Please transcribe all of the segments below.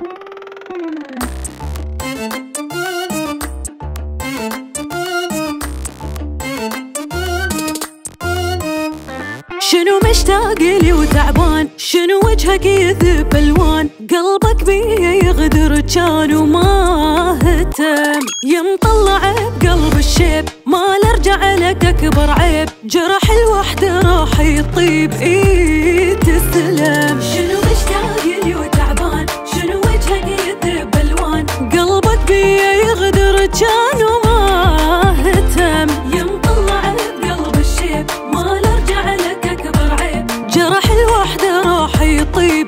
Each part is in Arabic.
شنو مشتاق لي وتعبان، شنو وجهك يذب الوان، قلبك بيه يغدر كان وما اهتم، يمطلع بقلب الشيب ما لرجع لك اكبر عيب، جرح الوحده راح يطيب تسلم. شنو مشتاق لي وتعبان، شنو وجهك يذب الوان، قلبك بيه يغدر كان وما اهتم، يمطلع بقلب الشيب ما لرجع لك اكبر عيب، جرح الوحده راح يطيب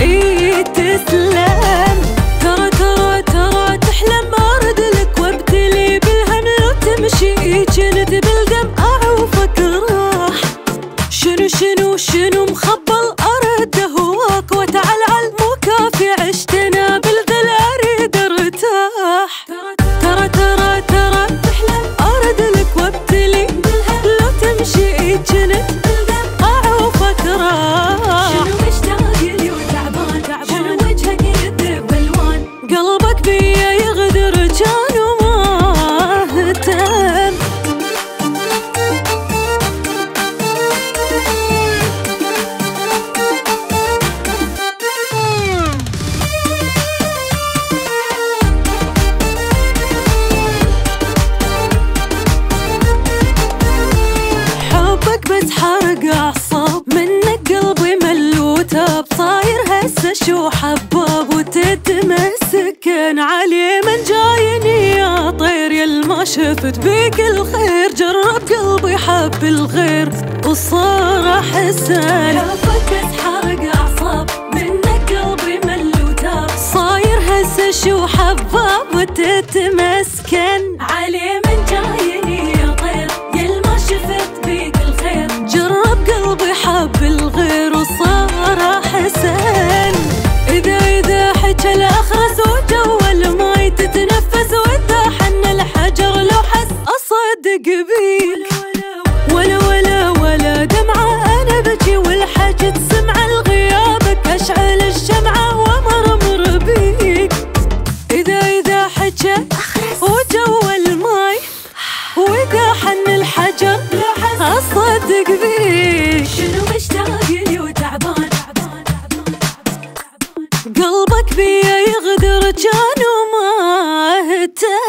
تسلم. ترى ترى ترى تحلم ارد لك وابتلي بالهم، لو تمشي كنت بالدمع وفكراح، شنو شنو شنو مخبل ارد هواك وتعلعل مو كافي عشتنا بالذل اريد ارتاح. ترى ترى ترى تحلم ارد لك وابتلي بالهم، لو تمشي كنت بالدمع وفكراح. شنو مشتاق لي وتعبان، شنو وجهك يذب الوان، قلبك بيه يغدر كان وما اهتم. حبك بس حرق اعصاب، منك قلبي ملوتاب، صاير هسه شو حباب وتتمسكن عليه من جايني يا طير، يل ما شفت بيك الخير، جرب قلبي حب الغير وصار احسن. حبك بس حرق اعصاب، منك قلبي ملوتاب، صاير هسه شو حباب وتتمسكن عليه من جايني يا طير، يل ما شفت بيك الخير، جرب قلبي حب الغير وصار احسن. اذا حكى الاخرس وجو الماي تتنفس، واذا حن الحجر لو حس اصدق بيك، ولا ولا ولا دمعه انا بجي والحكي تسمع لغيابك، اشعل الشمعه ومرمر بيك. اذا حكى وجو الماي واذا حن الحجر اصدق بيك. شنو مشتاق لي وتعبان، قلبك بيه يغدر كان وما اهتم.